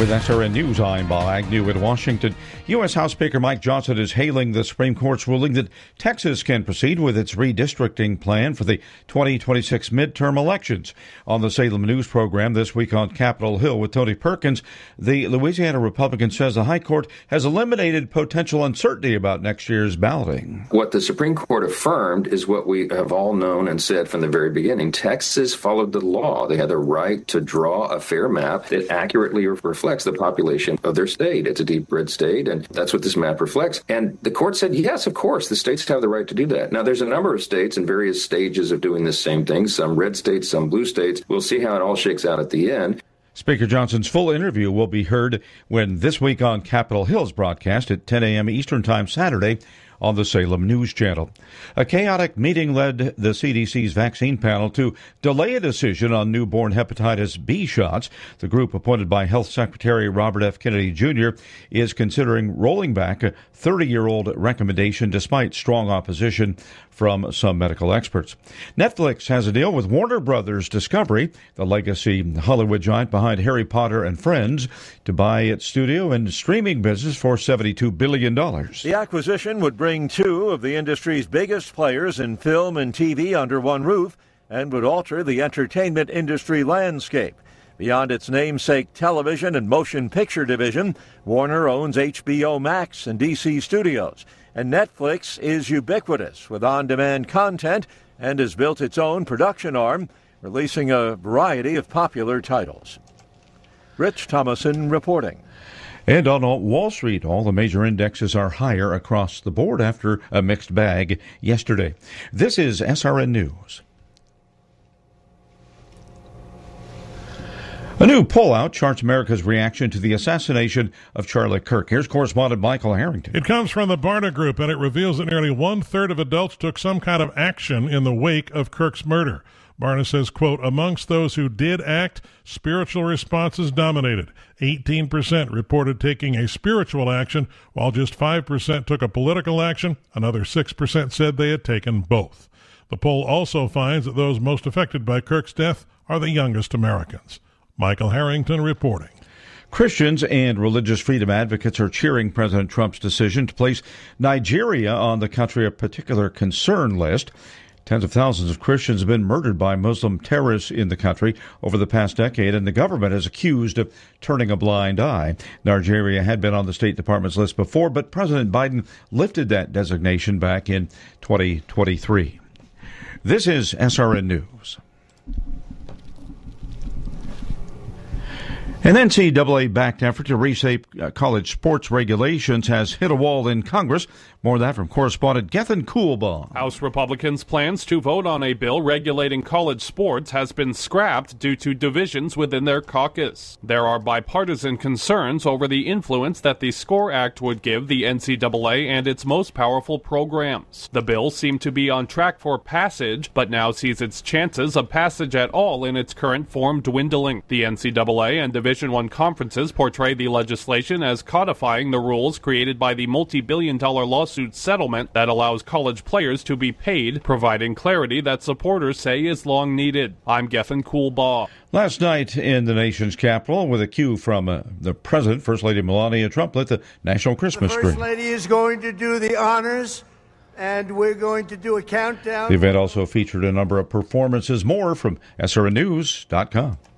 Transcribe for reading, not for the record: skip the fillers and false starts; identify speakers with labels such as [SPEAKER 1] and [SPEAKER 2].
[SPEAKER 1] With SRN News, I'm Bob Agnew in Washington. U.S. House Speaker Mike Johnson is hailing the Supreme Court's ruling that Texas can proceed with its redistricting plan for the 2026 midterm elections. On the Salem News program this week on Capitol Hill with Tony Perkins, the Louisiana Republican says the High Court has eliminated potential uncertainty about next year's balloting.
[SPEAKER 2] What the Supreme Court affirmed is what we have all known and said from the very beginning. Texas followed the law. They had the right to draw a fair map that accurately reflects the population of their state. It's a deep red state, and that's what this map reflects. And the court said, yes, of course, the states have the right to do that. Now, there's a number of states in various stages of doing this same thing, some red states, some blue states. We'll see how it all shakes out at the end.
[SPEAKER 1] Speaker Johnson's full interview will be heard when This Week on Capitol Hill's broadcast at 10 a.m. Eastern Time Saturday on the Salem News Channel. A chaotic meeting led the CDC's vaccine panel to delay a decision on newborn hepatitis B shots. The group appointed by Health Secretary Robert F. Kennedy Jr. is considering rolling back a 30-year-old recommendation despite strong opposition from some medical experts. Netflix has a deal with Warner Brothers Discovery, the legacy Hollywood giant behind Harry Potter and Friends, to buy its studio and streaming business for $72 billion.
[SPEAKER 3] The acquisition would bring two of the industry's biggest players in film and TV under one roof and would alter the entertainment industry landscape. Beyond its namesake television and motion picture division, Warner owns HBO Max and DC Studios, and Netflix is ubiquitous with on-demand content and has built its own production arm, releasing a variety of popular titles. Rich Thomason reporting.
[SPEAKER 1] And on Wall Street, all the major indexes are higher across the board after a mixed bag yesterday. This is SRN News. A new poll out charts America's reaction to the assassination of Charlie Kirk. Here's correspondent Michael Harrington.
[SPEAKER 4] It comes from the Barna Group, and it reveals that nearly one-third of adults took some kind of action in the wake of Kirk's murder. Barna says, quote, amongst those who did act, spiritual responses dominated. 18% reported taking a spiritual action, while just 5% took a political action. Another 6% said they had taken both. The poll also finds that those most affected by Kirk's death are the youngest Americans. Michael Harrington reporting.
[SPEAKER 1] Christians and religious freedom advocates are cheering President Trump's decision to place Nigeria on the country of particular concern list. Tens of thousands of Christians have been murdered by Muslim terrorists in the country over the past decade, and the government is accused of turning a blind eye. Nigeria had been on the State Department's list before, but President Biden lifted that designation back in 2023. This is SRN News. An NCAA-backed effort to reshape college sports regulations has hit a wall in Congress. More of that from correspondent Gethin Coolbaugh.
[SPEAKER 5] House Republicans' plans to vote on a bill regulating college sports has been scrapped due to divisions within their caucus. There are bipartisan concerns over the influence that the SCORE Act would give the NCAA and its most powerful programs. The bill seemed to be on track for passage, but now sees its chances of passage at all in its current form dwindling. The NCAA and Division I conferences portray the legislation as codifying the rules created by the multi-billion-dollar lawsuit settlement that allows college players to be paid, providing clarity that supporters say is long needed. I'm Gethin Coolbaugh.
[SPEAKER 1] Last night in the nation's capital, with a cue from the president, First Lady Melania Trump lit the national Christmas tree.
[SPEAKER 6] The First Lady is going to do the honors, and we're going to do a countdown.
[SPEAKER 1] The event also featured a number of performances. More from SRNnews.com.